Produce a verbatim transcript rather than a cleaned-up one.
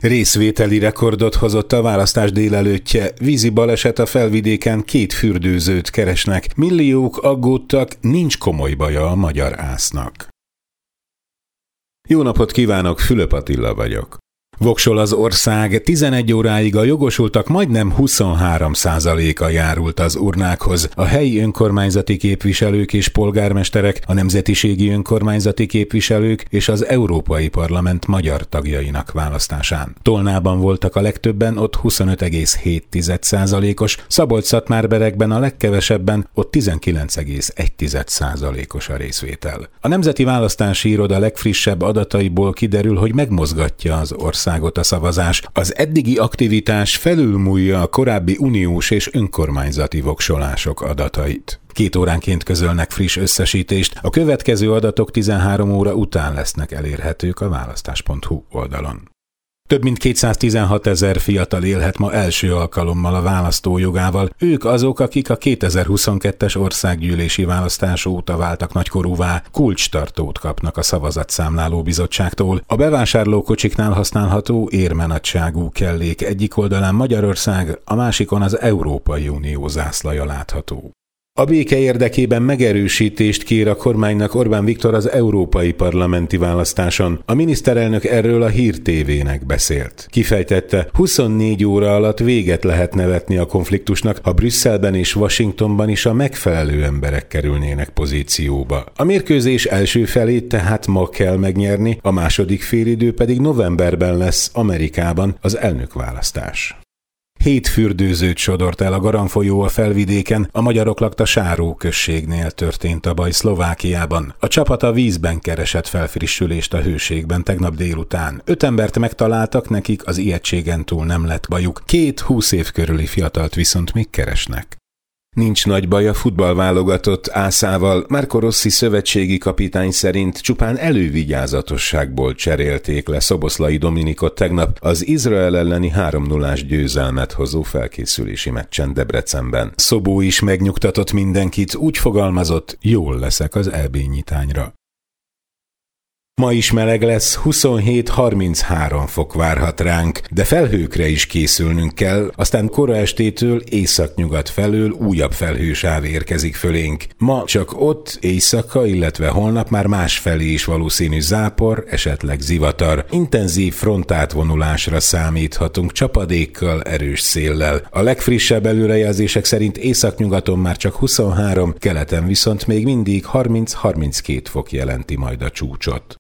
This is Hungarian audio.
Részvételi rekordot hozott a választás délelőttje, vízi baleset a Felvidéken, két fürdőzőt keresnek, milliók aggódtak, nincs komoly baja a magyar ásznak. Jó napot kívánok, Fülöp Attila vagyok. Voksol az ország, tizenegy óráig a jogosultak majdnem huszonhárom százaléka járult az urnákhoz. A helyi önkormányzati képviselők és polgármesterek, a nemzetiségi önkormányzati képviselők és az Európai Parlament magyar tagjainak választásán. Tolnában voltak a legtöbben, ott huszonöt egész hét százalékos, Szabolcs-Szatmárberekben a legkevesebben, ott tizenkilenc egész egy százalékos a részvétel. A Nemzeti Választási Iroda legfrissebb adataiból kiderül, hogy megmozgatja az ország a szavazás. Az eddigi aktivitás felülmúlja a korábbi uniós és önkormányzati voksolások adatait. Két óránként közölnek friss összesítést, a következő adatok tizenhárom óra után lesznek elérhetők a választás pont hu oldalon. Több mint kétszáztizenhat ezer fiatal élhet ma első alkalommal a választójogával. Ők azok, akik a kétezer-huszonkettes országgyűlési választás óta váltak nagykorúvá, kulcstartót kapnak a szavazatszámláló bizottságtól. A bevásárlókocsiknál használható érmenadságú kellék egyik oldalán Magyarország, a másikon az Európai Unió zászlaja látható. A béke érdekében megerősítést kér a kormánynak Orbán Viktor az európai parlamenti választáson. A miniszterelnök erről a Hír té vének beszélt. Kifejtette, huszonnégy óra alatt véget lehet vetni a konfliktusnak, ha Brüsszelben és Washingtonban is a megfelelő emberek kerülnének pozícióba. A mérkőzés első felét tehát ma kell megnyerni, a második félidő pedig novemberben lesz Amerikában az elnökválasztás. Hét fürdőzőt sodort el a Garan folyó a Felvidéken, a magyarok lakta Sáró községnél történt a baj Szlovákiában. A csapat a vízben keresett felfrissülést a hőségben tegnap délután. Öt embert megtaláltak, nekik az ijegységen túl nem lett bajuk. Két húsz év körüli fiatalt viszont még keresnek. Nincs nagy baj a futballválogatott ászával, Marco Rossi szövetségi kapitány szerint csupán elővigyázatosságból cserélték le Szoboszlai Dominikot tegnap az Izrael elleni három nullás győzelmet hozó felkészülési meccsen Debrecenben. Szobó is megnyugtatott mindenkit, úgy fogalmazott, jól leszek az é bé nyitányra. Ma is meleg lesz, huszonhét-harminchárom fok várhat ránk, de felhőkre is készülnünk kell, aztán kora estétől északnyugat felől újabb felhősáv érkezik fölénk. Ma csak ott éjszaka, illetve holnap már másfelé is valószínű zápor, esetleg zivatar. Intenzív frontátvonulásra számíthatunk csapadékkal, erős széllel. A legfrissebb előrejelzések szerint északnyugaton már csak huszonhárom, keleten viszont még mindig harminc-harminckét fok jelenti majd a csúcsot.